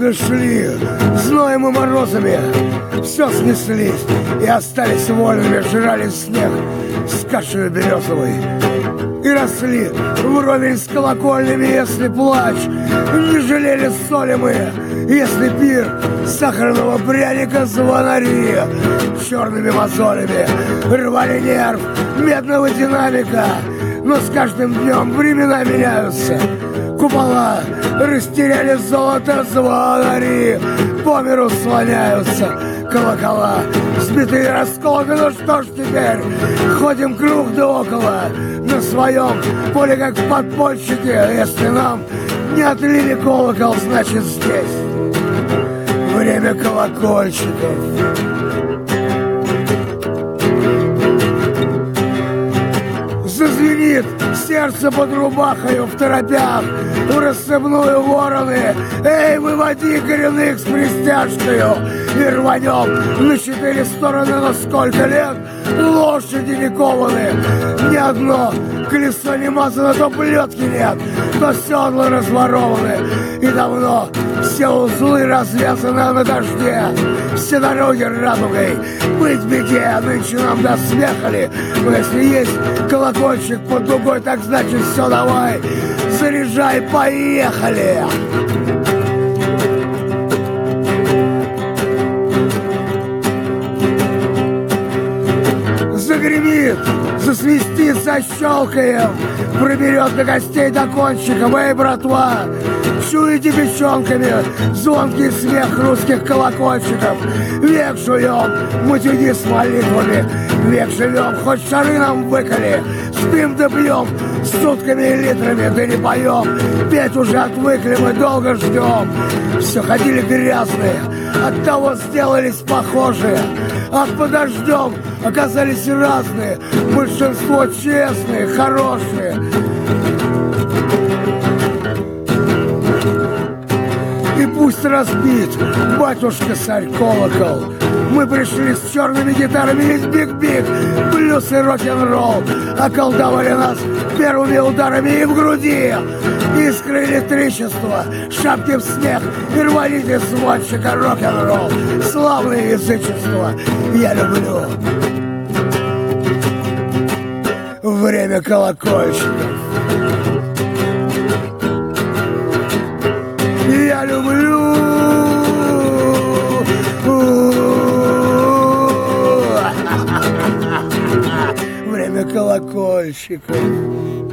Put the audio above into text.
Годы шли зноем и морозами, все снеслись и остались вольными, жрали снег с кашей березовой. И росли вровень с колокольнями, если плач, не жалели соли мы, если пир сахарного пряника звонари черными мозолями рвали нерв медного динамика. Но с каждым днем времена меняются, купола растеряли золото, звонари по миру слоняются, колокола сбитые и расколоты. Ну что ж теперь, ходим круг да около на своем поле, как подпольщики. Если нам не отлили колокол, значит здесь время колокольчиков. Зазвенит сердце под рубахою в торопях, в рассыпную вороны. Эй, выводи коренных с пристяжкою и рванем на 4 стороны. На сколько лет лошади не кованы, ни одно колесо не мазано, то плетки нет, то седла разворованы. И давно все узлы развязаны на дожде, все дороги радугой быть беде. Нынче нам до смеха ли, но если есть колокольчик под дугой, так значит все, давай, заряжай, поехали. Загремит, засвистит, защелкаем, проберет до костей до кончиков. Эй, братва, чуете печенками звонкий смех русских колокольчиков? Век жуем, мутюги с молитвами, век живем, хоть шары нам выколи. Спим да пьем сутками и литрами, да не поем. Петь уже отвыкли, мы долго ждем. Все ходили грязные, оттого сделались похожие. А подождем оказались разные, большинство честные, хорошие. И пусть разбит батюшка-царь колокол, мы пришли с черными гитарами, весь биг-биг, блюз и рок-н-ролл. Околдовали нас первыми ударами и в груди. Искры электричества, шапки в снег и рваните звончика рок-н-ролл. Славное язычество я люблю. Время колокольчиков я люблю. Время колокольчиков.